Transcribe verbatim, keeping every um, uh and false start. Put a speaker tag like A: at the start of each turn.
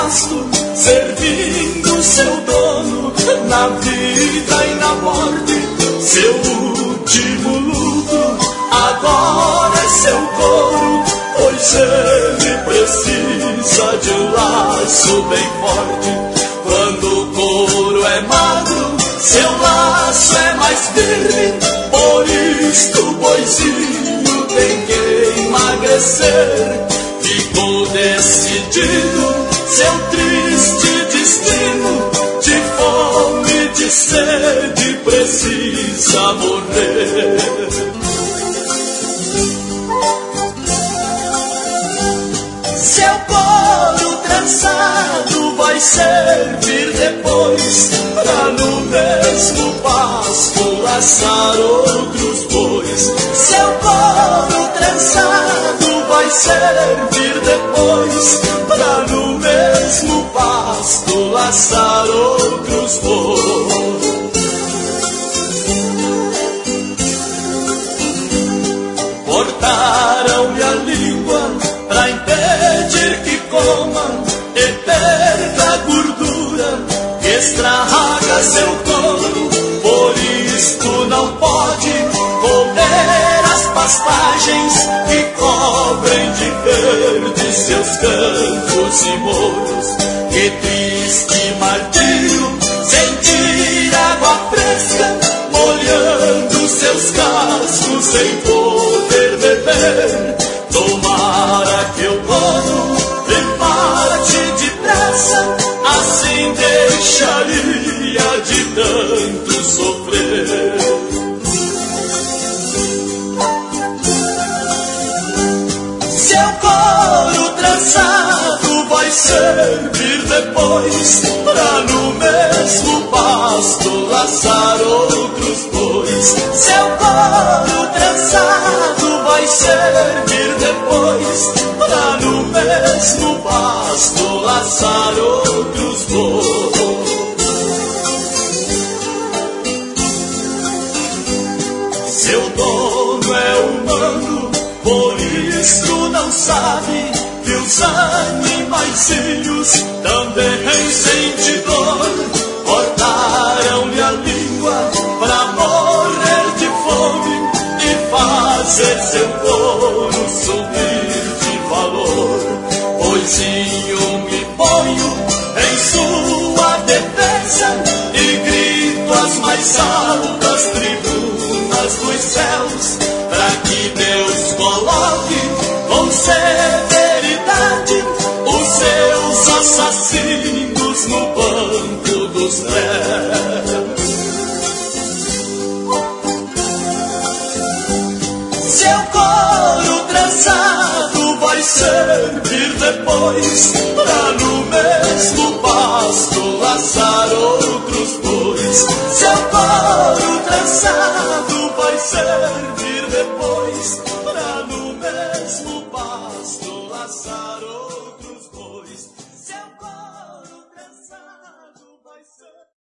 A: pasto, servindo seu dono na vida e na morte. Seu último luto agora é seu couro, pois ele precisa de um laço bem forte. Quando o couro é magro, seu laço é mais firme, por isto o boizinho tem que emagrecer. Ficou decidido seu triste destino, de fome, de sede, precisa morrer. Seu couro trançado vai servir depois pra no mesmo pasto laçar outros bois. Seu couro trançado vai servir depois pra no mesmo pasto laçar outros bois. Cortaram-lhe a língua pra impedir que coma e perca a gordura que estraga seu couro. Por isto não pode comer as pastagens que cobrem de verde seus campos e morros. Que triste martírio sentir água fresca molhando seus cascos sem poder beber. Tomara que o dono reparte depressa, assim deixaria de tanto sofrer. Seu couro trançado vai servir depois pra no mesmo pasto laçar outros bois. Seu couro trançado vai servir depois pra no mesmo pasto laçar outros bois. Seu dono é humano, por isso não sabe que os animaizinhos também sentem dor. Cortaram-lhe a língua pra morrer de fome e fazer seu couro subir de valor. Poisinho me ponho em sua defesa e grito as mais altas tribunas dos céus, pra que Deus coloque com severidade os seus assassinos no banco dos réus. Seu couro trançado vai servir depois pra no mesmo pasto laçar outros bois. Seu couro trançado vai servir depois pra no mesmo pasto laçar outros bois. Seu couro trançado vai servir